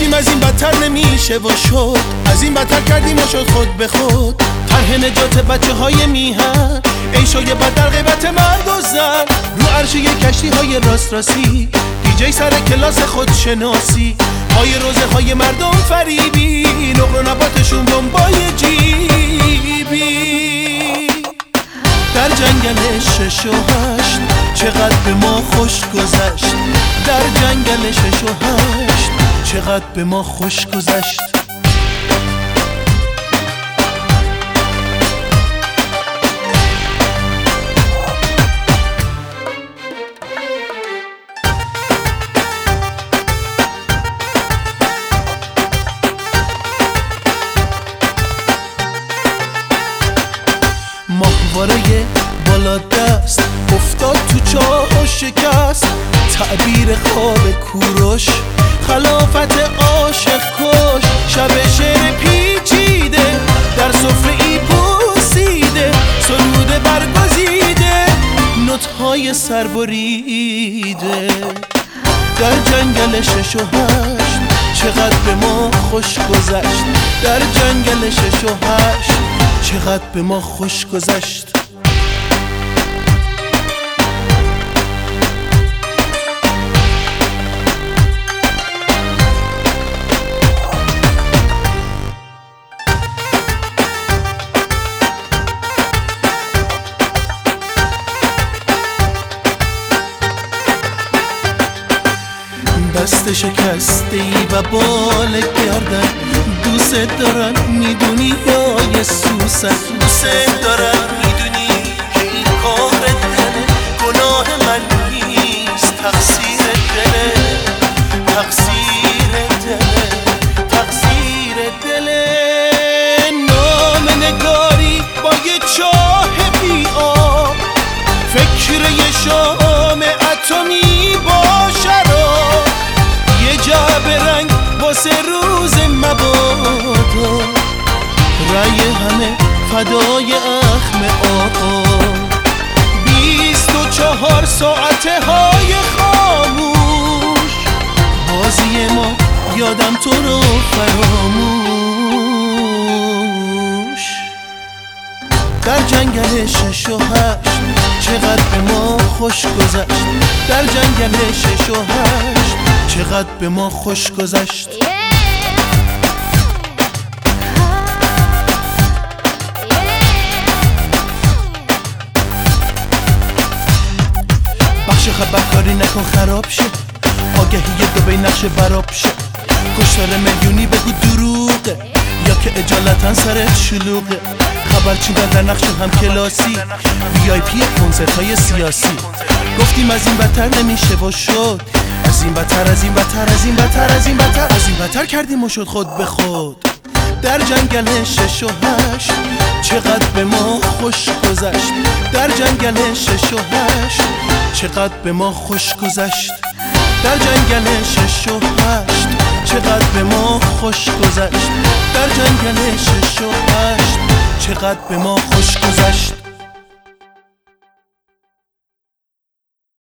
گفتیم از این بدتر نمیشه و شد، از این بدتر کردیم و شد خود به خود. طرح نجات بچه های میهن، عیشای بد در غیبت مرد و زن، رو عرشه کشتی های راست راستی، دیجی سر کلاس خودشناسی، های روزه های مردم فریبی، نقل و نباتشون بمبای جیبی. در جنگل 6 و 8 چقدر به ما خوش گذشت، در جنگل 6 و 8 چقدر به ما خوش گذشت. ماهواره بالا دست افتاد تو چاه و شکست، تعبیر خواب کوروش خلافت عاشق کش. شب شعر پیچیده در سفره ای پوسیده، سرود برگزیده نوت‌های سربریده. در جنگل 6 و 8 چقدر به ما خوش گذشت، در جنگل 6 و 8 چقدر به ما خوش گذشت. دست شکسته ای و بال گردن، دوست دارم میدونی یا یه سوسن، دوست دارم میدونی که این کار دله، گناه من نیست، تقصیر دله، تقصیر دله، تقصیر دله. نام نگاری با یه چاه بی آب، فکر یه شام اتمی با شراب، یه جعب رنگ واسه روز مبادا، رأی همه فدای اخم آقا. 24 ساعته های خاموش، بازی ما یادم تو رو فراموش. در جنگل 6 و 8 چقدر به ما خوش گذشت، در جنگل 6 و 8 چقدر به ما خوش گذشت. بخش خبرکاری نکن خراب شه، آگهی دبی نقش براب شه، کشتار میلیونی بگو دروغه یا که اجالتا سرت شلوغه. خبر چیدن در نقش هم کلاسی، VIP کنسرت های سیاسی. گفتیم از این بدتر نمیشه و شد، از این بدتر، از این بدتر، از این بدتر، از این بدتر، از این بدتر کردیم و شد خود به خود. در جنگل 6 و 8 چقدر به ما خوش گذشت، در جنگل 6 و 8 چقدر به ما خوش گذشت، در جنگل 6 و 8 چقدر به ما خوش گذشت، در جنگل 6 و 8 چقدر به ما خوش گذشت.